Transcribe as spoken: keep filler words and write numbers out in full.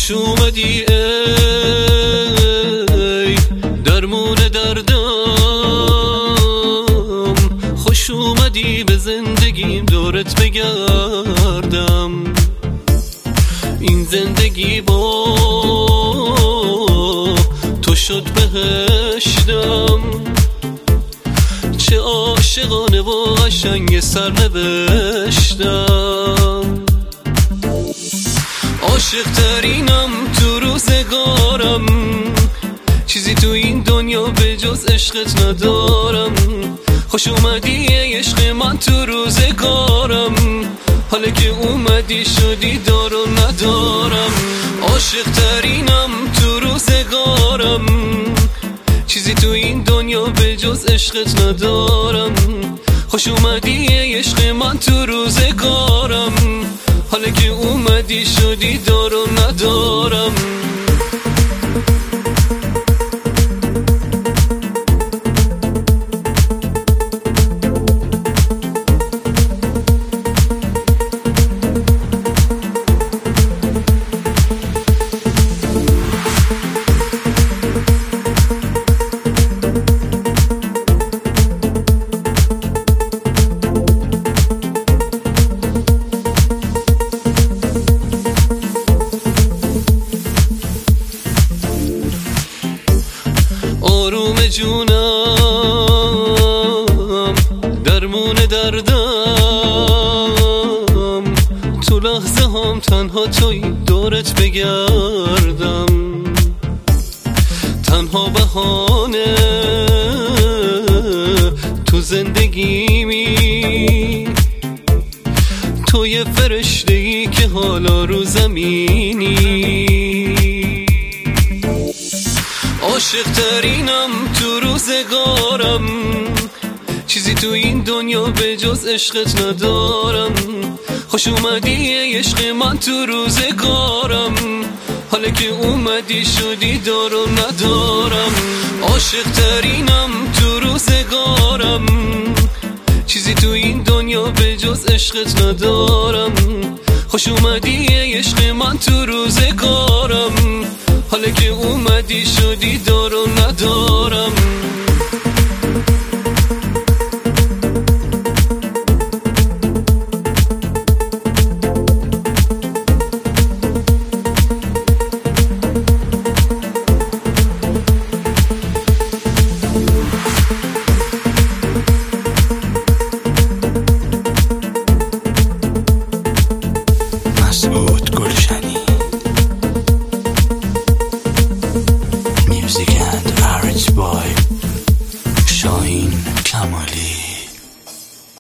خوش اومدی ای درمون دردم، خوش اومدی به زندگیم دورت بگردم. این زندگی با تو شد بهشتم، چه عاشقانه و قشنگ سرنوشتم. عاشق ترینم تو روزگارم، چیزی تو این دنیا به جز عشقت ندارم. خوش اومدی ای عشق من تو روزگارم، حالا که اومدی شدی دار و ندارم. عاشق ترینم تو روزگارم، چیزی تو این دنیا به جز عشقت ندارم. خوش اومدی ای عشق من تو روزگارم، حالا که اومدی شدی دار و ندارم. آروم جونم درمون دردم، تو لحظه هم تنها توی دورت بگردم. تنها بهانه تو زندگیمی، تو یه فرشته‌ای که حالا رو زمینی. عاشق ترینم تو روزگارم، چیزی تو این دنیا به جز عشقت ندارم. خوش اومدی ای عشق من تو روزگارم، حالا که اومدی شدی دار و ندارم. عاشق ترینم تو روزگارم، چیزی تو این دنیا به جز عشقت ندارم. خوش اومدی ای عشق من تو روزگارم، حالا که اومدی شدی دار و ندارم.